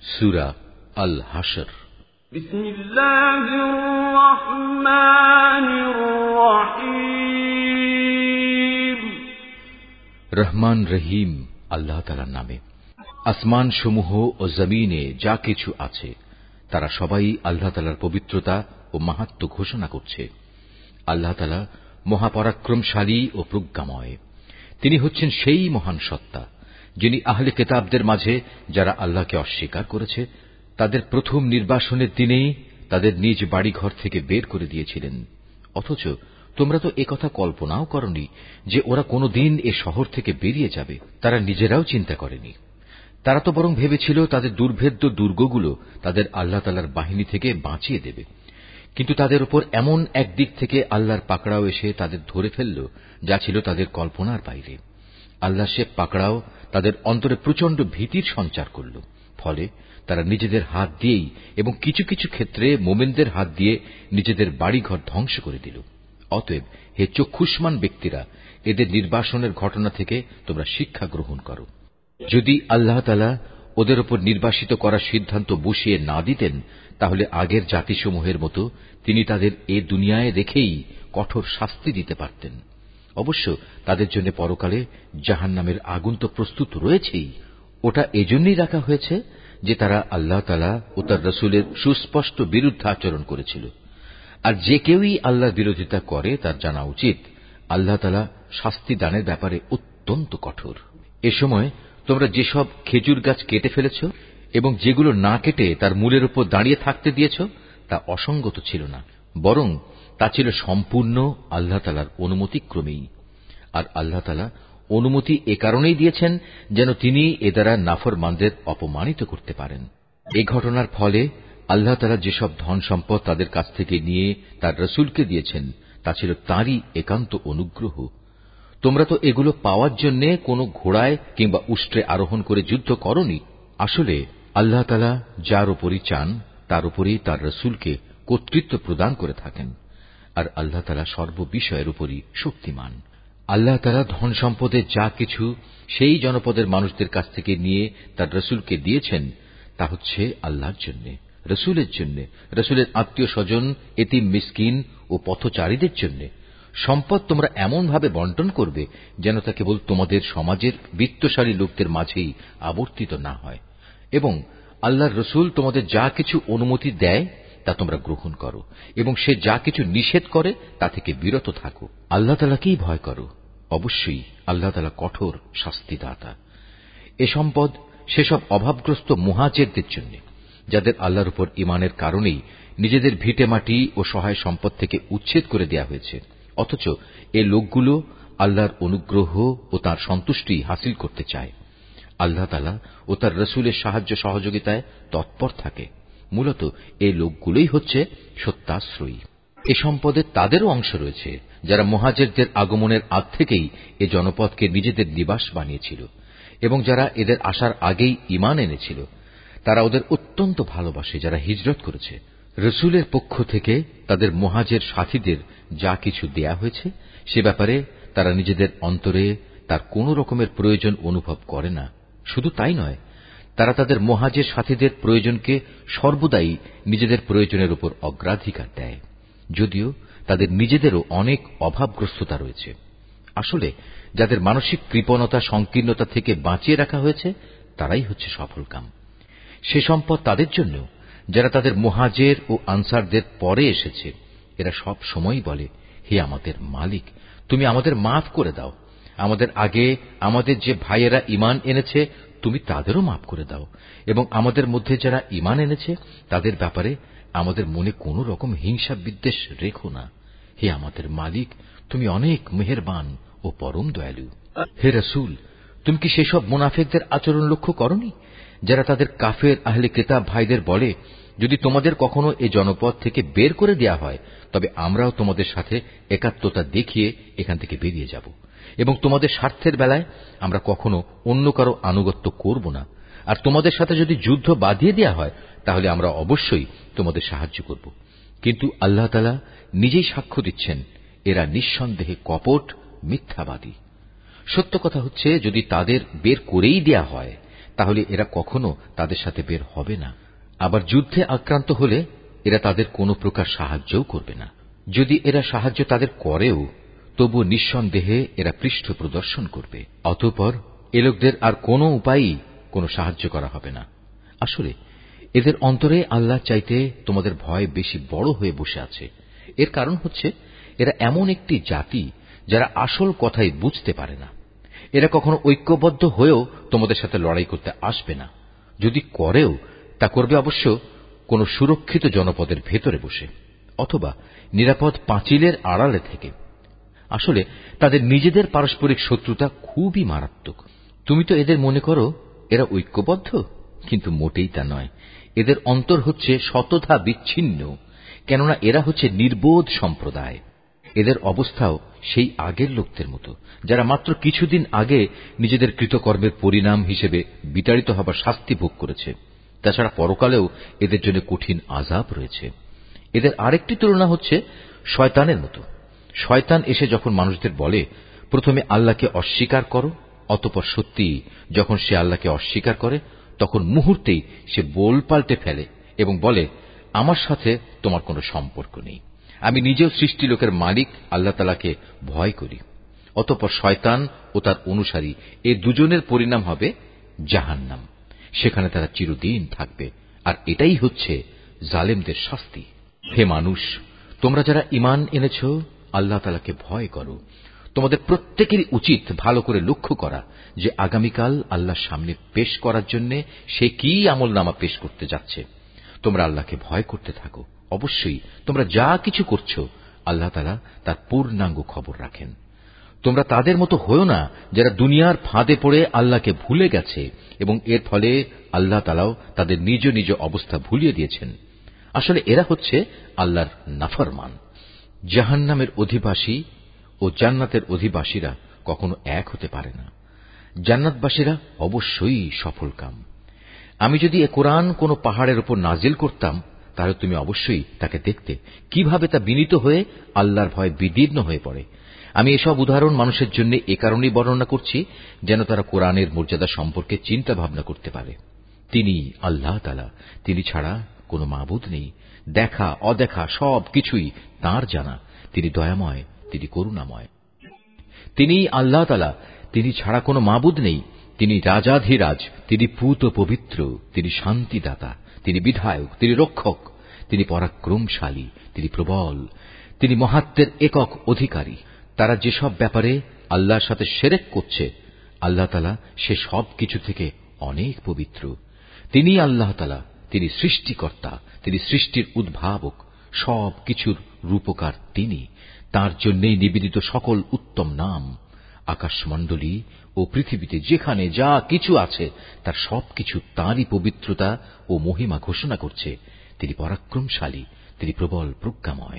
সূরা আল হাশর। বিসমিল্লাহির রহমানির রহিম। রহমান রহিম আল্লাহ তাআলার নামে। আসমান সমূহ ও জমিনে যা কিছু আছে তারা সবাই আল্লাহ তাআলার পবিত্রতা ও মাহাত্ম্য ঘোষণা করছে। আল্লাহ তাআলা মহাপরাক্রমশালী ও প্রজ্ঞাময়। তিনি হচ্ছেন সেই মহান সত্তা যিনি আহলে কিতাবদের মাঝে যারা আল্লাহকে অস্বীকার করেছে তাদের প্রথম নির্বাসনের দিনেই তাদের নিজ বাড়িঘর থেকে বের করে দিয়েছিলেন। অথচ তোমরা তো একথা কল্পনাও করনি যে ওরা কোনদিন এ শহর থেকে বেরিয়ে যাবে। তারা নিজেরাও চিন্তা করেনি। তারা তো বরং ভেবেছিল তাদের দুর্ভেদ্য দুর্গগুলো তাদের আল্লাহ তাআলার বাহিনী থেকে বাঁচিয়ে দেবে। কিন্তু তাদের উপর এমন এক দিক থেকে আল্লাহর পাকড়াও এসে তাদের ধরে ফেলল যা ছিল তাদের কল্পনার বাইরে। আল্লাহ সে পাকড়াও তাদের অন্তরে প্রচন্ড ভীতির সঞ্চার করল। ফলে তারা নিজেদের হাত দিয়েই এবং কিছু কিছু ক্ষেত্রে মোমেনদের হাত দিয়ে নিজেদের বাড়িঘর ধ্বংস করে দিল। অতএব হে চক্ষুষ্মান ব্যক্তিরা, এদের নির্বাসনের ঘটনা থেকে তোমরা শিক্ষা গ্রহণ করো। যদি আল্লাহ তাআলা ওদের উপর নির্বাসিত করার সিদ্ধান্ত বসিয়ে না দিতেন তাহলে আগের জাতিসমূহের মতো তিনি তাদের এ দুনিয়ায় রেখেই কঠোর শাস্তি দিতে পারতেন। অবশ্য তাদের জন্য পরকালে জাহান্নামের আগুন তো প্রস্তুত রয়েছেই। ওটা এজন্যই রাখা হয়েছে যে তারা আল্লাহ তাআলা ও তার রাসূলের সুস্পষ্ট বিরুদ্ধাচরণ করেছিল। আর যে কেউই আল্লাহর বিরোধিতা করে তার জানা উচিত আল্লাহ তাআলা শাস্তি দানের ব্যাপারে অত্যন্ত কঠোর। এ সময় তোমরা যেসব খেজুর গাছ কেটে ফেলেছ এবং যেগুলো না কেটে তার মূলের উপর দাঁড়িয়ে থাকতে দিয়েছ তা অসঙ্গত ছিল না, বরং তা ছিল সম্পূর্ণ আল্লাহ তাআলার অনুমতিক্রমেই। আর আল্লাহ তাআলা অনুমতি এ কারণেই দিয়েছেন যেন তিনি এ দ্বারা নাফরমানদের অপমানিত করতে পারেন। এই ঘটনার ফলে আল্লাহ তাআলা যেসব ধন সম্পদ তাদের কাছ থেকে নিয়ে তার রাসূলকে দিয়েছেন তা ছিল তাঁরই একান্ত অনুগ্রহ। তোমরা তো এগুলো পাওয়ার জন্য কোনো ঘোড়ায় কিংবা উষ্ট্রে আরোহণ করে যুদ্ধ করনি। আসলে আল্লাহ তাআলা যার উপরই চান তার উপরেই তার রাসূলকে কর্তৃত্ব প্রদান করে থাকেন। আর আল্লাহ তাআলা সর্ববিষয়ের উপরই শক্তিমান। আল্লাহ তাআলা ধন সম্পদের যা কিছু সেই জনপদের মানুষদের কাছ থেকে নিয়ে তার রাসূলকে দিয়েছেন তা হচ্ছে আল্লাহর জন্য, রাসূলের জন্য, রাসূলের আত্মীয় স্বজন, এতিম মিসকিন ও পথচারীদের জন্য। সম্পদ তোমরা এমন ভাবে বন্টন করবে যেন তা কেবল তোমাদের সমাজের বিত্তশালী লোকদের মাঝেই আবর্তিত না হয়। এবং আল্লাহর রাসূল তোমাদের যা কিছু অনুমতি দেয় তা তোমরা গ্রহণ করো এবং সে যা কিছু নিষেধ করে তা থেকে বিরত থাকো। আল্লাহ তাআলাকেই ভয় করো। অবশ্যই আল্লাহ তাআলা কঠোর শাস্তিদাতা। এ সম্পদ সেসব অভাবগ্রস্ত মুহাজিরদের জন্য যাদের আল্লাহর উপর ঈমানের কারণেই নিজেদের ভিটেমাটি ও সহায় সম্পদ থেকে উচ্ছেদ করে দেয়া হয়েছে। অথচ এ লোকগুলো আল্লাহর অনুগ্রহ ও তাঁর সন্তুষ্টি হাসিল করতে চায়। আল্লাহ তাআলা ও তার রাসূলের সাহায্য সহযোগিতায় তৎপর থাকে। মূলত এই লোকগুলোই হচ্ছে সত্যাশ্রয়ী। এ সম্পদে তাদেরও অংশ রয়েছে যারা মুহাজিরদের আগমনের আগ থেকেই এ জনপদকে নিজেদের নিবাস বানিয়েছিল এবং যারা এদের আসার আগেই ঈমান এনেছিল। তারা ওদের অত্যন্ত ভালোবাসে যারা হিজরত করেছে। রাসূলের পক্ষ থেকে তাদের মুহাজির সাথীদের যা কিছু দেয়া হয়েছে সে ব্যাপারে তারা নিজেদের অন্তরে তার কোন রকমের প্রয়োজন অনুভব করে না। শুধু তাই নয়, তারা তাদের মুহাজির সাথীদের প্রয়োজনকে সর্বদাই নিজেদের প্রয়োজনের উপর অগ্রাধিকার দেয়, যদিও তাদের নিজেদেরও অনেক অভাবগ্রস্ততা রয়েছে। আসলে যাদের মানসিক কৃপণতা সংকীর্ণতা থেকে বাঁচিয়ে রাখা হয়েছে তারাই হচ্ছে সফলকাম। সে সম্পদ তাদের জন্য যারা তাদের মুহাজির ও আনসারদের পরে এসেছে। এরা সব সময়ই বলে, হে আমাদের মালিক, তুমি আমাদের মাফ করে দাও। আমাদের আগে আমাদের যে ভাইয়েরা ঈমান এনেছে তুমি তাদেরও মাফ করে দাও এবং আমাদের মধ্যে যারা ঈমান এনেছে তাদের ব্যাপারে আমাদের মনে কোন রকম হিংসা বিদ্বেষ রেখো না। হে আমাদের মালিক, তুমি অনেক মেহেরবান ও পরম দয়ালু। হে রাসূল, তুমি কি সেসব মুনাফিকদের আচরণ লক্ষ্য করনি যারা তাদের কাফের আহলে কিতাব ভাইদের বলে, যদি তোমাদের কখনো এ জনপদ থেকে বের করে দেয়া হয় তবে আমরাও তোমাদের সাথে একাত্মতা দেখিয়ে এখান থেকে বেরিয়ে যাব এবং তোমাদের স্বার্থের বেলায় আমরা কখনো অন্য কারো আনুগত্য করব না। আর তোমাদের সাথে যদি যুদ্ধ বাঁধিয়ে দেয়া হয় তাহলে আমরা অবশ্যই তোমাদের সাহায্য করব। কিন্তু আল্লাহ তাআলা নিজেই সাক্ষ্য দিচ্ছেন, এরা নিঃসন্দেহে কপট মিথ্যাবাদী। সত্য কথা হচ্ছে, যদি তাদের বের করেই দেয়া হয় তাহলে এরা কখনো তাদের সাথে বের হবে না। আবার যুদ্ধে আক্রান্ত হলে এরা তাদের কোনো প্রকার সাহায্যও করবে না। যদি এরা সাহায্য তাদের করেও, তবু নিঃসন্দেহে এরা পৃষ্ঠ প্রদর্শন করবে। অতঃপর এ লোকদের আর কোনো উপায়ই কোনো সাহায্য করা হবে না। আসলে এদের অন্তরে আল্লাহ চাইতে তোমাদের ভয় বেশি বড় হয়ে বসে আছে। এর কারণ হচ্ছে এরা এমন একটি জাতি যারা আসল কথাই বুঝতে পারে না। এরা কখনো ঐক্যবদ্ধ হয়েও তোমাদের সাথে লড়াই করতে আসবে না। যদি করেও তা করবে অবশ্য কোন সুরক্ষিত জনপদের ভেতরে বসে, অথবা নিরাপদ পাঁচিলের আড়ালে থেকে। আসলে তাদের নিজেদের পারস্পরিক শত্রুতা খুবই মারাত্মক। তুমি তো এদের মনে করো এরা ঐক্যবদ্ধ, কিন্তু মোটেই তা নয়। এদের অন্তর হচ্ছে শতধা বিচ্ছিন্ন, কেননা এরা হচ্ছে নির্বোধ সম্প্রদায়। এদের অবস্থাও সেই আগের লোকদের মতো, যারা মাত্র কিছুদিন আগে নিজেদের কৃতকর্মের পরিণাম হিসেবে বিতাড়িত হবার শাস্তি ভোগ করেছে। তাছাড়া পরকালেও এদের জন্য কঠিন আযাব রয়েছে। এদের আরেকটি তুলনা হচ্ছে শয়তানের মতো। শয়তান এসে যখন মানুষদের বলে, প্রথমে আল্লাহকে অস্বীকার করো, অতঃপর সত্যি যখন সে আল্লাহকে অস্বীকার করে, তখন মুহূর্তেই সে বোল পাল্টে ফেলে এবং বলে, আমার সাথে তোমার কোনো সম্পর্ক নেই, আমি নিজেও সৃষ্টি লোকের মালিক আল্লাহ তাআলাকে ভয় করি। অতঃপর শয়তান ও তার অনুসারী এ দুজনের পরিণাম হবে জাহান্নাম। সেখানে তারা চিরদিন থাকবে, আর এটাই হচ্ছে জালেমদের শাস্তি। হে মানুষ, তোমরা যারা ঈমান এনেছ, আল্লাহ তাআলাকে ভয় করো। তোমাদের প্রত্যেকেরই উচিত ভালো করে লক্ষ্য করা যে আগামীকাল আল্লাহর সামনে পেশ করার জন্য সে কি আমলনামা পেশ করতে যাচ্ছে। তোমরা আল্লাহকে ভয় করতে থাকো। অবশ্যই তোমরা যা কিছু করছো আল্লাহ তাআলা তার পূর্ণাঙ্গ খবর রাখেন। তোমরা তাদের মতো হয়ো না যারা দুনিয়ার ফাঁদে পড়ে আল্লাহকে ভুলে গেছে এবং এর ফলে আল্লাহ তাআলাও তাদের নিজ নিজ অবস্থা ভুলিয়ে দিয়েছেন। আসলে এরা হচ্ছে আল্লাহর নাফরমান। জাহান্নামের অধিবাসী ও জান্নাতের অধিবাসীরা কখনো এক হতে পারে না। জান্নাতবাসীরা অবশ্যই সফলকাম। আমি যদি এ কোরআন কোন পাহাড়ের উপর নাজিল করতাম, তাহলে তুমি অবশ্যই তাকে দেখতে কিভাবে তা বিনীত হয়ে আল্লাহর ভয়ে বিদীর্ণ হয়ে পড়ে। আমি এসব উদাহরণ মানুষের জন্য এ কারণেই বর্ণনা করছি যেন তারা কোরআনের মর্যাদা সম্পর্কে চিন্তা ভাবনা করতে পারে। তিনি আল্লাহ তাআলা, তিনি ছাড়া কোনো মাবুদ নেই। দেখা অদেখা সব কিছুই তাঁর জানা। তিনি দয়াময়, তিনি করুণাময়। তিনি আল্লাহ তাআলা, তিনি ছাড়া কোনো মাবুদ নেই। তিনি রাজাধিরাজ, তিনি পূত পবিত্র, তিনি শান্তিদাতা, তিনি বিধায়ক, তিনি রক্ষক, তিনি পরাক্রমশালী, তিনি প্রবল, তিনি মহাত্মের একক অধিকারী। তারা যেসব ব্যাপারে আল্লাহর সাথে শিরক করছে, আল্লাহ তাআলা সে সব কিছু থেকে অনেক পবিত্র। তিনি আল্লাহ তাআলা, তিনি সৃষ্টিকর্তা, তিনি সৃষ্টির উদ্ভাবক, সব কিছুর রূপকার তিনি। তাঁর জন্যই নিবেদিত সকল উত্তম নাম। আকাশমণ্ডলী ও পৃথিবীতে যেখানে যা কিছু আছে তার সবকিছু তাঁরই পবিত্রতা ও মহিমা ঘোষণা করছে। তিনি পরাক্রমশালী, তিনি প্রবল প্রজ্ঞাময়।